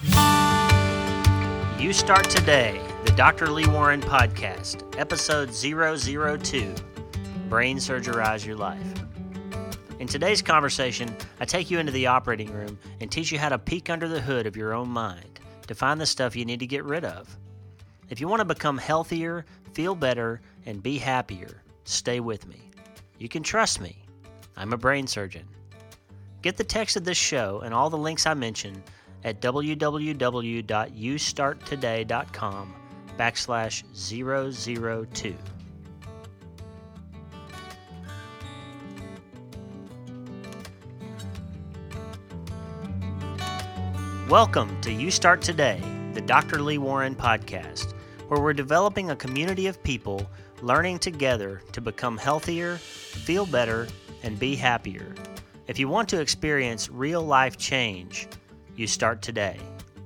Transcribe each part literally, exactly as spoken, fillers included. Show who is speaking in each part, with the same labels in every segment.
Speaker 1: You Start Today, the Doctor Lee Warren Podcast, Episode zero zero two, Brain Surgerize Your Life. In today's conversation, I take you into the operating room and teach you how to peek under the hood of your own mind to find the stuff you need to get rid of. If you want to become healthier, feel better, and be happier, stay with me. You can trust me. I'm a brain surgeon. Get the text of this show and all the links I mentioned at www.youstarttoday.com backslash 002. Welcome to You Start Today, the Doctor Lee Warren Podcast, where we're developing a community of people learning together to become healthier, feel better, and be happier. If you want to experience real life change, you start today.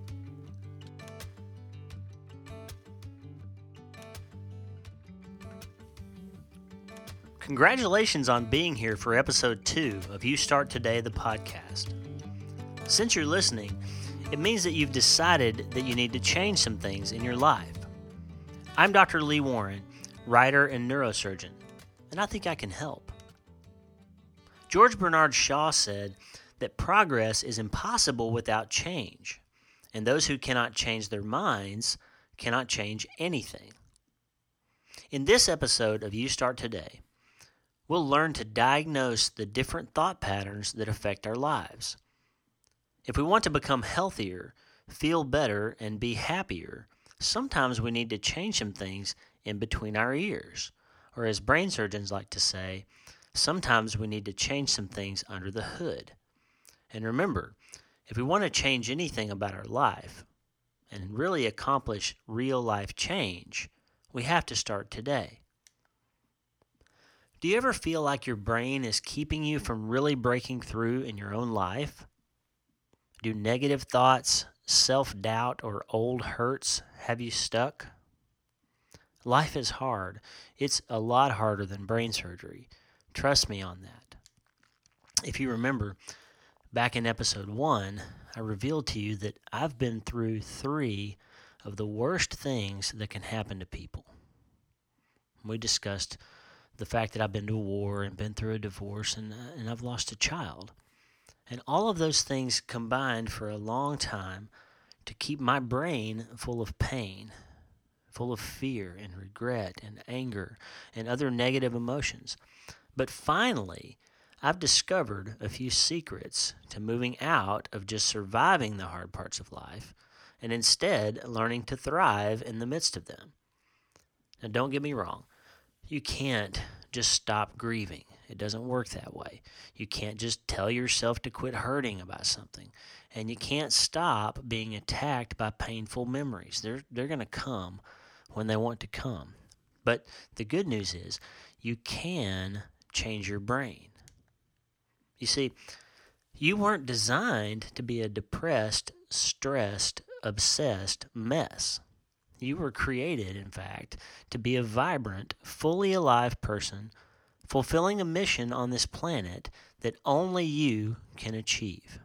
Speaker 1: Congratulations on being here for episode two of You Start Today, the podcast. Since you're listening, it means that you've decided that you need to change some things in your life. I'm Doctor Lee Warren, writer and neurosurgeon, and I think I can help. George Bernard Shaw said that progress is impossible without change, and those who cannot change their minds cannot change anything. In this episode of You Start Today, we'll learn to diagnose the different thought patterns that affect our lives. If we want to become healthier, feel better, and be happier, sometimes we need to change some things in between our ears, or as brain surgeons like to say, sometimes we need to change some things under the hood. And remember, if we want to change anything about our life and really accomplish real life change, we have to start today. Do you ever feel like your brain is keeping you from really breaking through in your own life? Do negative thoughts, self-doubt, or old hurts have you stuck? Life is hard. It's a lot harder than brain surgery. Trust me on that. If you remember, back in episode one, I revealed to you that I've been through three of the worst things that can happen to people. We discussed the fact that I've been to war and been through a divorce and, uh, and I've lost a child. And all of those things combined for a long time to keep my brain full of pain, full of fear and regret and anger and other negative emotions. But finally, I've discovered a few secrets to moving out of just surviving the hard parts of life and instead learning to thrive in the midst of them. Now, don't get me wrong. You can't just stop grieving. It doesn't work that way. You can't just tell yourself to quit hurting about something. And you can't stop being attacked by painful memories. They're, they're going to come when they want to come. But the good news is you can change your brain. You see, you weren't designed to be a depressed, stressed, obsessed mess. You were created, in fact, to be a vibrant, fully alive person fulfilling a mission on this planet that only you can achieve.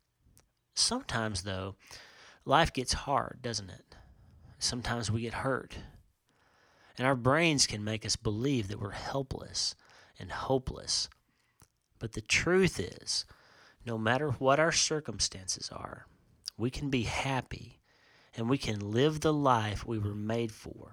Speaker 1: Sometimes, though, life gets hard, doesn't it? Sometimes we get hurt. And our brains can make us believe that we're helpless and hopeless. But the truth is, no matter what our circumstances are, we can be happy and we can live the life we were made for.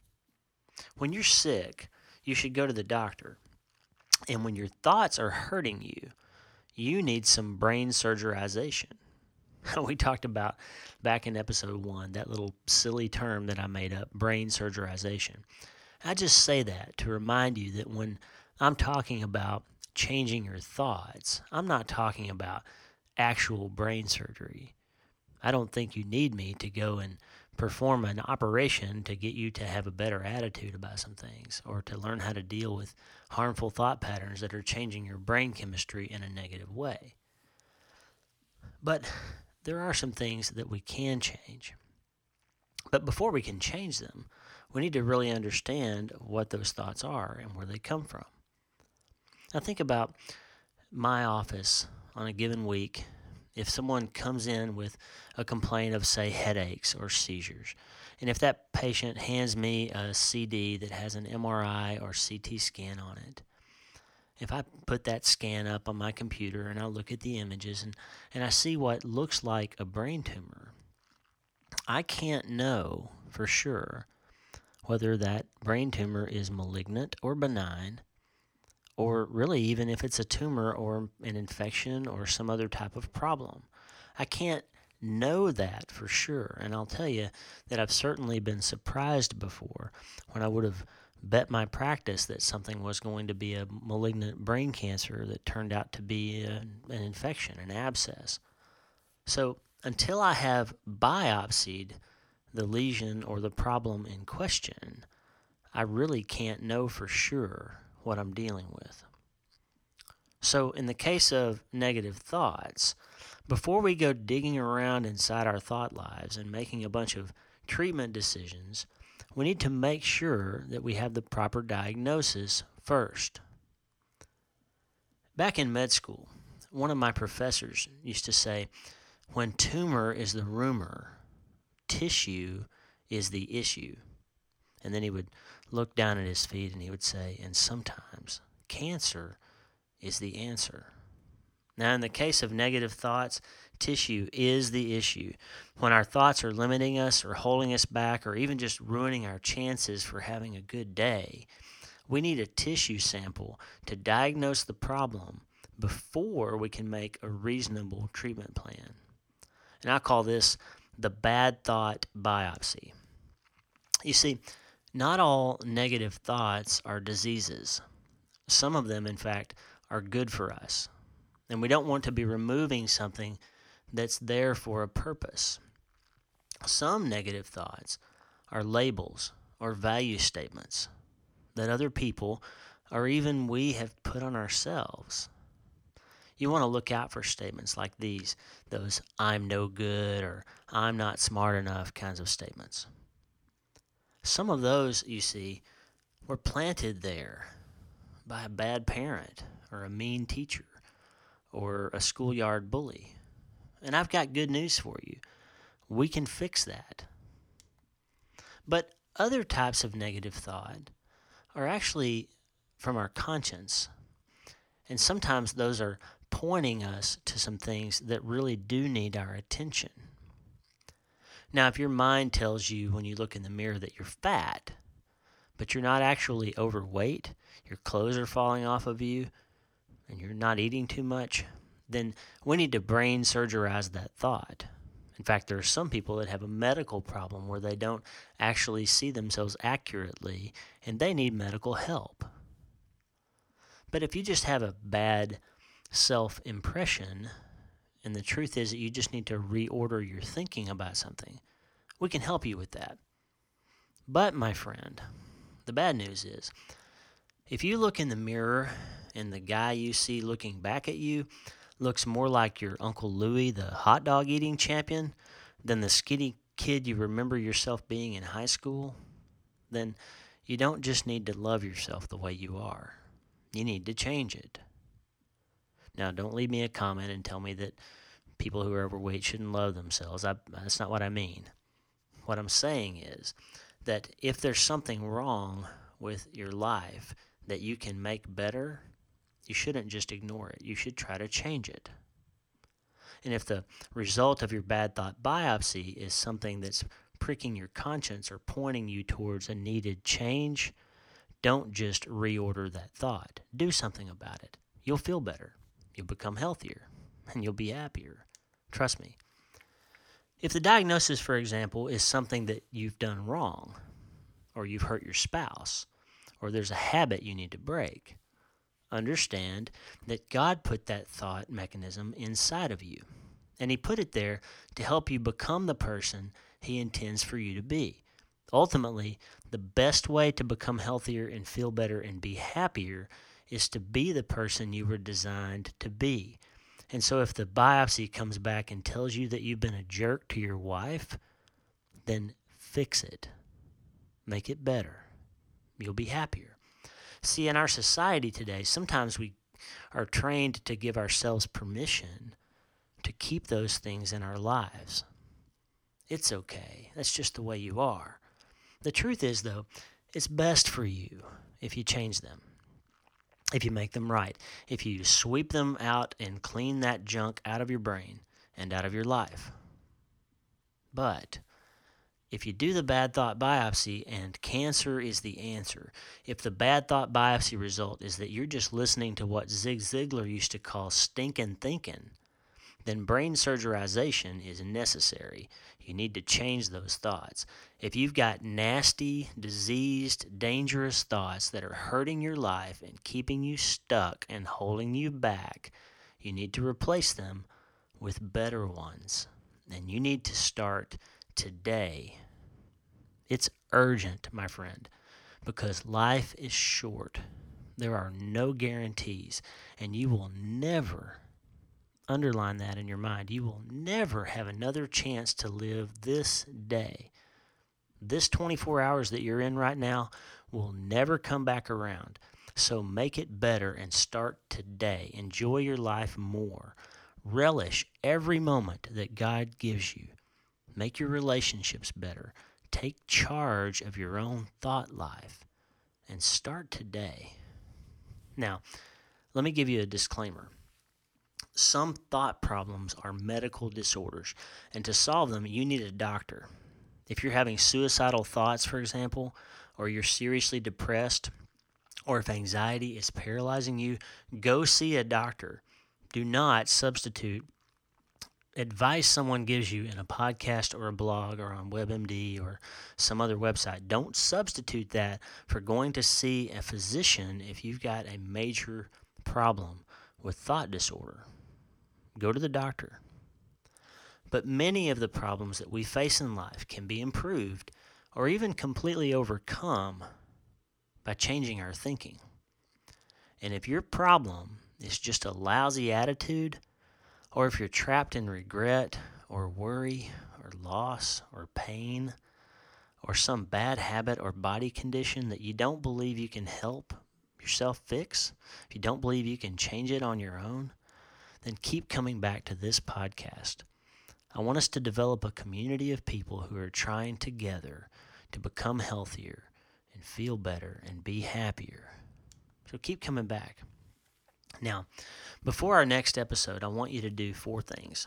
Speaker 1: When you're sick, you should go to the doctor. And when your thoughts are hurting you, you need some brain surgerization. We talked about back in episode one, that little silly term that I made up, brain surgerization. I just say that to remind you that when I'm talking about changing your thoughts, I'm not talking about actual brain surgery. I don't think you need me to go and perform an operation to get you to have a better attitude about some things or to learn how to deal with harmful thought patterns that are changing your brain chemistry in a negative way. But there are some things that we can change. But before we can change them, we need to really understand what those thoughts are and where they come from. Now think about my office on a given week If someone comes in with a complaint of, say, headaches or seizures, and if that patient hands me a C D that has an M R I or C T scan on it, if I put that scan up on my computer and I look at the images and, and I see what looks like a brain tumor, I can't know for sure whether that brain tumor is malignant or benign, or really even if it's a tumor or an infection or some other type of problem. I can't know that for sure, and I'll tell you that I've certainly been surprised before when I would have bet my practice that something was going to be a malignant brain cancer that turned out to be a, an infection, an abscess. So until I have biopsied the lesion or the problem in question, I really can't know for sure what I'm dealing with. So in the case of negative thoughts, before we go digging around inside our thought lives and making a bunch of treatment decisions, we need to make sure that we have the proper diagnosis first. Back in med school, one of my professors used to say, when tumor is the rumor, tissue is the issue. And then he would look down at his feet and he would say, and sometimes cancer is the answer. Now, in the case of negative thoughts, tissue is the issue. When our thoughts are limiting us or holding us back or even just ruining our chances for having a good day, we need a tissue sample to diagnose the problem before we can make a reasonable treatment plan. And I call this the bad thought biopsy. You see, not all negative thoughts are diseases. Some of them, in fact, are good for us. And we don't want to be removing something that's there for a purpose. Some negative thoughts are labels or value statements that other people or even we have put on ourselves. You want to look out for statements like these, those I'm no good or I'm not smart enough kinds of statements. Some of those, you see, were planted there by a bad parent or a mean teacher or a schoolyard bully. And I've got good news for you. We can fix that. But other types of negative thought are actually from our conscience. And sometimes those are pointing us to some things that really do need our attention. Now, if your mind tells you when you look in the mirror that you're fat, but you're not actually overweight, your clothes are falling off of you, and you're not eating too much, then we need to brain surgerize that thought. In fact, there are some people that have a medical problem where they don't actually see themselves accurately, and they need medical help. But if you just have a bad self-impression, and the truth is that you just need to reorder your thinking about something, we can help you with that. But, my friend, the bad news is, if you look in the mirror and the guy you see looking back at you looks more like your Uncle Louie, the hot dog eating champion, than the skinny kid you remember yourself being in high school, then you don't just need to love yourself the way you are. You need to change it. Now, don't leave me a comment and tell me that people who are overweight shouldn't love themselves. I, that's not what I mean. What I'm saying is that if there's something wrong with your life that you can make better, you shouldn't just ignore it. You should try to change it. And if the result of your bad thought biopsy is something that's pricking your conscience or pointing you towards a needed change, don't just reorder that thought. Do something about it. You'll feel better. You'll become healthier. And you'll be happier. Trust me. If the diagnosis, for example, is something that you've done wrong, or you've hurt your spouse, or there's a habit you need to break, understand that God put that thought mechanism inside of you. And He put it there to help you become the person He intends for you to be. Ultimately, the best way to become healthier and feel better and be happier is to be the person you were designed to be. And so if the biopsy comes back and tells you that you've been a jerk to your wife, then fix it. Make it better. You'll be happier. See, in our society today, sometimes we are trained to give ourselves permission to keep those things in our lives. It's okay. That's just the way you are. The truth is, though, it's best for you if you change them, if you make them right, if you sweep them out and clean that junk out of your brain and out of your life. But if you do the bad thought biopsy and cancer is the answer, if the bad thought biopsy result is that you're just listening to what Zig Ziglar used to call stinking thinking, then brain surgerization is necessary. You need to change those thoughts. If you've got nasty, diseased, dangerous thoughts that are hurting your life and keeping you stuck and holding you back, you need to replace them with better ones. And you need to start today. It's urgent, my friend, because life is short. There are no guarantees, and you will never, underline that in your mind, you will never have another chance to live this day. This twenty-four hours that you're in right now will never come back around. So make it better and start today. Enjoy your life more. Relish every moment that God gives you. Make your relationships better. Take charge of your own thought life and start today. Now, let me give you a disclaimer. Some thought problems are medical disorders, and to solve them, you need a doctor. If you're having suicidal thoughts, for example, or you're seriously depressed, or if anxiety is paralyzing you, go see a doctor. Do not substitute advice someone gives you in a podcast or a blog or on WebMD or some other website. Don't substitute that for going to see a physician if you've got a major problem with thought disorder. Go to the doctor. But many of the problems that we face in life can be improved or even completely overcome by changing our thinking. And if your problem is just a lousy attitude, or if you're trapped in regret or worry or loss or pain or some bad habit or body condition that you don't believe you can help yourself fix, if you don't believe you can change it on your own, then keep coming back to this podcast. I want us to develop a community of people who are trying together to become healthier and feel better and be happier. So keep coming back. Now, before our next episode, I want you to do four things.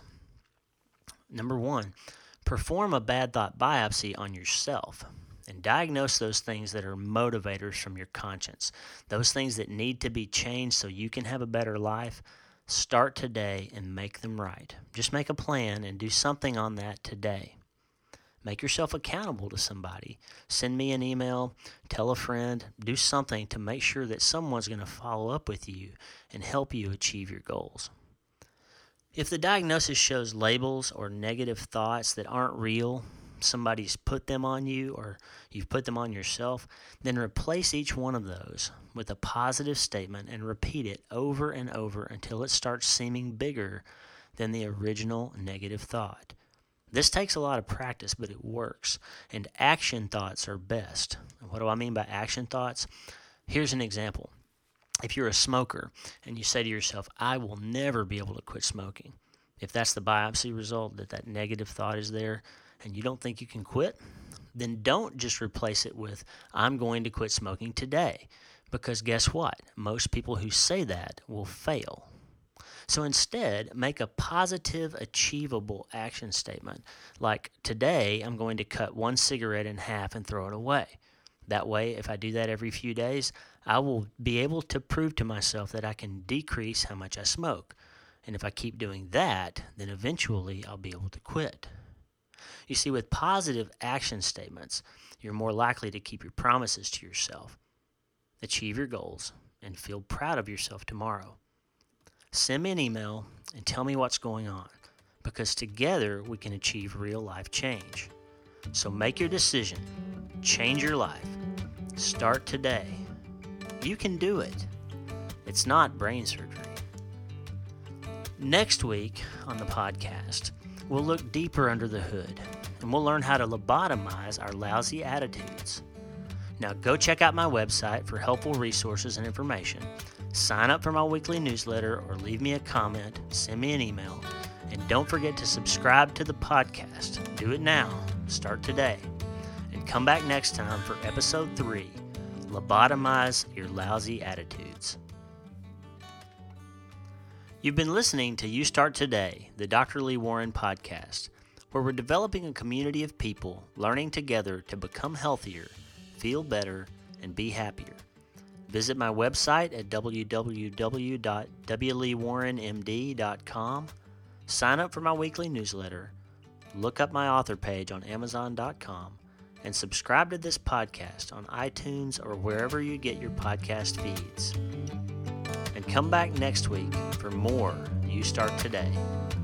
Speaker 1: Number one, perform a bad thought biopsy on yourself and diagnose those things that are motivators from your conscience, those things that need to be changed so you can have a better life. Start today and make them right. Just make a plan and do something on that today. Make yourself accountable to somebody. Send me an email, tell a friend, do something to make sure that someone's going to follow up with you and help you achieve your goals. If the diagnosis shows labels or negative thoughts that aren't real, somebody's put them on you or you've put them on yourself, then replace each one of those with a positive statement and repeat it over and over until it starts seeming bigger than the original negative thought. This takes a lot of practice, but it works. And action thoughts are best. And what do I mean by action thoughts? Here's an example. If you're a smoker and you say to yourself, I will never be able to quit smoking. If that's the biopsy result, that that negative thought is there, and you don't think you can quit, then don't just replace it with, I'm going to quit smoking today. Because guess what? Most people who say that will fail. So instead, make a positive, achievable action statement. Like, today, I'm going to cut one cigarette in half and throw it away. That way, if I do that every few days, I will be able to prove to myself that I can decrease how much I smoke. And if I keep doing that, then eventually I'll be able to quit. You see, with positive action statements, you're more likely to keep your promises to yourself, achieve your goals, and feel proud of yourself tomorrow. Send me an email and tell me what's going on, because together we can achieve real life change. So make your decision. Change your life. Start today. You can do it. It's not brain surgery. Next week on the podcast, we'll look deeper under the hood and we'll learn how to lobotomize our lousy attitudes. Now go check out my website for helpful resources and information. Sign up for my weekly newsletter or leave me a comment, send me an email, And don't forget to subscribe to the podcast. Do it now. Start today. And come back next time for episode three, Lobotomize Your Lousy Attitudes. You've been listening to You Start Today, the Doctor Lee Warren podcast, where we're developing a community of people learning together to become healthier, feel better, and be happier. Visit my website at w w w dot w lee warren m d dot com, sign up for my weekly newsletter, look up my author page on amazon dot com, and subscribe to this podcast on iTunes or wherever you get your podcast feeds. And come back next week for more You Start Today.